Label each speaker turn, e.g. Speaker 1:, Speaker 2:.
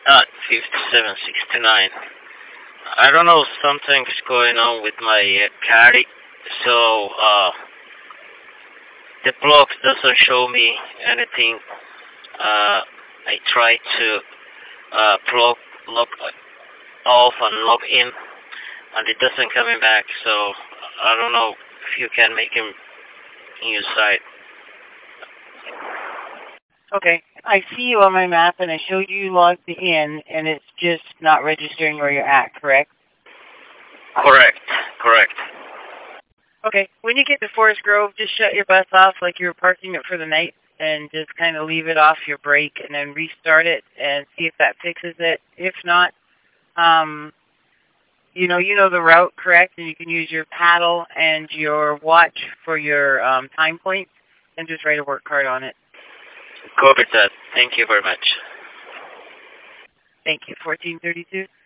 Speaker 1: at 5769. I don't know, something's going on with my caddy, so the blog doesn't show me anything. I try to log off and log in, and it doesn't coming back. So I don't know if you can make him inside.
Speaker 2: Okay, I see you on my map, and I showed you logged in, and it's just not registering where you're at, correct?
Speaker 1: Correct.
Speaker 2: Okay, when you get to Forest Grove, just shut your bus off like you were parking it for the night, and just kind of leave it off your brake, and then restart it, and see if that fixes it. If not, you know the route, correct? And you can use your paddle and your watch for your time points, and just write a work card on it.
Speaker 1: Copy that. Thank you very much.
Speaker 2: Thank you. 1432.